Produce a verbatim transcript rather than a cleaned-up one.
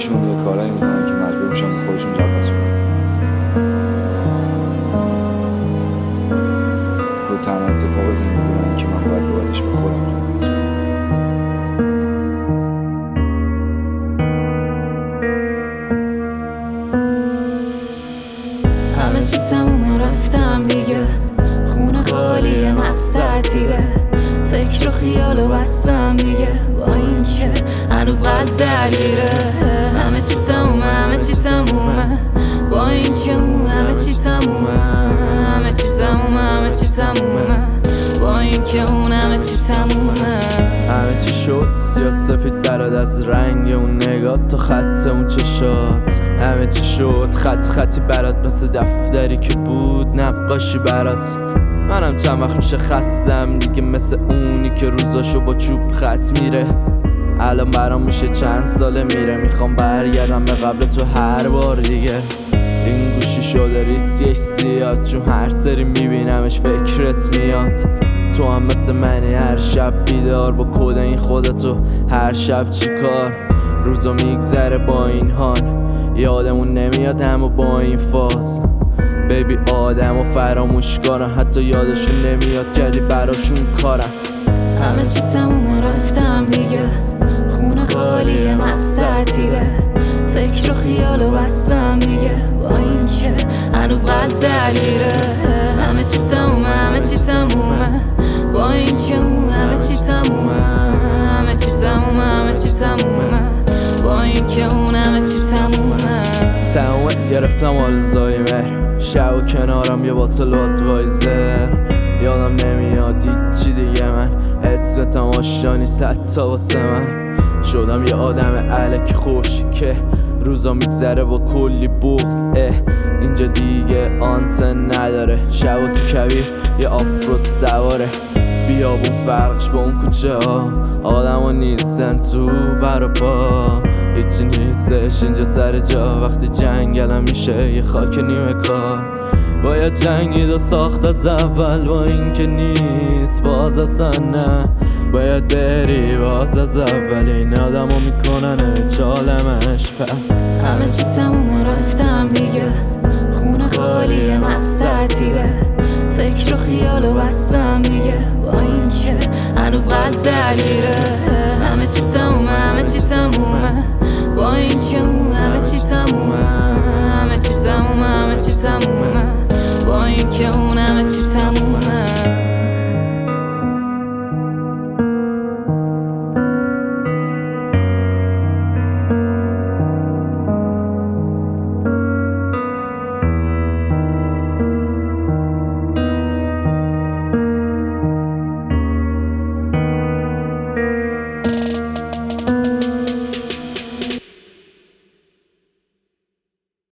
خودشون یه کارایی میکنن که مجبور میشن به خودشون جواب پس بدن. رو تنها اتفاق زندگی منه که من باید بابتش به خودم جواب پس بدم. همه چی تمومه رفتم دیگه، خونه خالیه مغز تعطیله، فکر و خیال و بستم دیگه با این که هنوز قلب درگیره. همه چی تمومه همه چی تمومه با این که اون همه چی تمومه، همه چی تمومه همه چی تمومه با این که اون همه چی تمومه. همه چی شد سیاه سفید برات، از رنگ اون نگاه تا خط اون چشات. همه چی شد خط خطی برات، مثل دفتری که بود نقاشی برات. منم چند وقت میشه خستم دیگه، مثل اونی که روزاشو با چوب خط میره. الان برام میشه چند ساله میره، میخوام برگردم به قبل تو هر بار دیگه. این گوشی شده ریسکش زیاد، چون هر سری میبینمش فکرت میاد. تو هم مثل منی هر شب بیدار با کد این خودتو، هر شب چی کار. روزا میگذره با این حال، یادمون نمیاد همو با این فاز. بیبی آدمو فراموش کنن، حتی یادشون نمیاد کردی براشون کارن. همه چی تمومه رفتم دیگه، خونه خالیه مغز تعطیله، فکر و خیال و بستم دیگه با این که هنوز قلب درگیره. همه چی تمومه همه چی تمومه با این که اون همه چی تمومه، همه چی تمومه همه چی تمومه با این که اون همه چی تمومه. تمومه گرفتم آلزای مهر، شب و کنارم یه باتل وادوایزر. یادم نمیاد چی دیگه، من اسمتم آشانی صد تا واسه من. شدم یه آدم الک خوش که روزا میگذره با کلی بغض. اه اینجا دیگه آنتن نداره، شب و تو کویر یه آفرود سواره. بیابون فرقش با اون کوچه ها، آدم ها نیستن تو برا پا. هیچی نیستش اینجا سر جا، وقتی جنگلم میشه یه خاک نیمه کار. باید جنگید و ساخت از اول، با این که نیست باز اصلا نه. باید بری باز از اول، این آدم ها میکنن چالمش پر. همه چی تمومه رفتم دیگه، خونه خالیه مغز تعطیله، فکر و خیال و بستم دیگه با این که هنوز قلب درگیره.